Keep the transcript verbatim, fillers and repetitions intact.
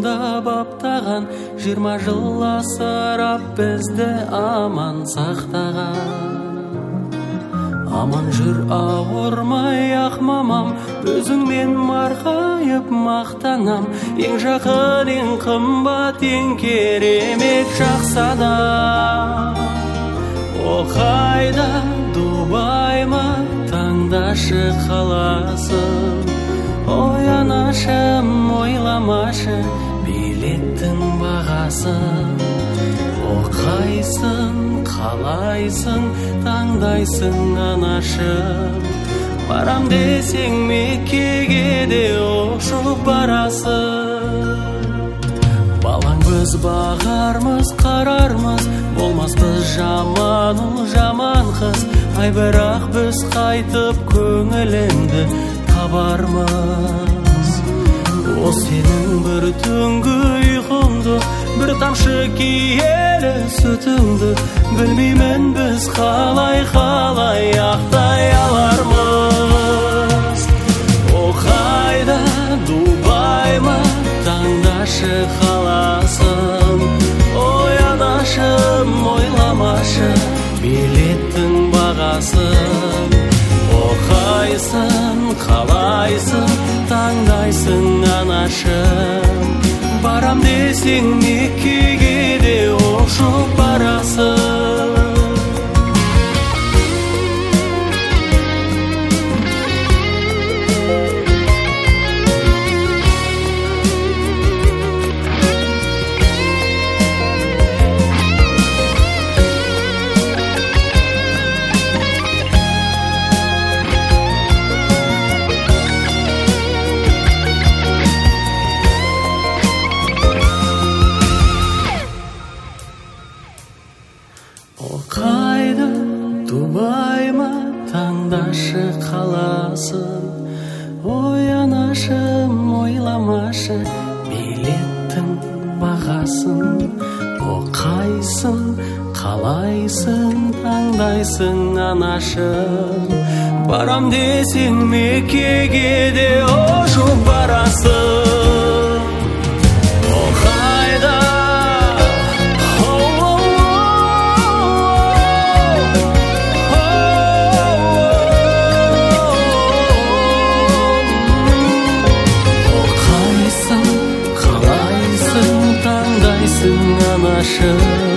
қолында баптаған, жиырма жыл асырап бізді аман сақтаған. Аман жүр ауырмай ақ мамам, өзіңмен марқайып мақтанам. Ең жақын, ең қымбат, ең керемет жақсы адам. О қайда, Дубай ма, таңдашы қаласын. Ой анашым, ойламашы билеттің бағасын. О қайсын, қалайсың, таңдайсың анашым. Барам десең Меккеге де ұшып барасың. Балаң біз бағармыз, қарармыз, болмас біз жаман ұл жаман қыз. Ай бірақ біз қайтып көңіліңді табармыз. О сенің бір түнгі ұйқыңды, бір тамшы киелі сүтіңді, білмеймін біз қалай қалай ақтай алармыз. О қайда, Дубай ма, таңдашы қаласын. Ой анашым, ойламашы билеттің бағасын. О қайсын, қалайсың, таңдайсың анашым. Барам десең Меккеге де ұшып барасың. О қайда, Дубай ма, таңдашы қаласын. Ой анашым, ойламашы билеттің бағасын. О қайсын, қалайсың, таңдайсың анашым. Барам десең Меккеге де ұшып барасың. Anashım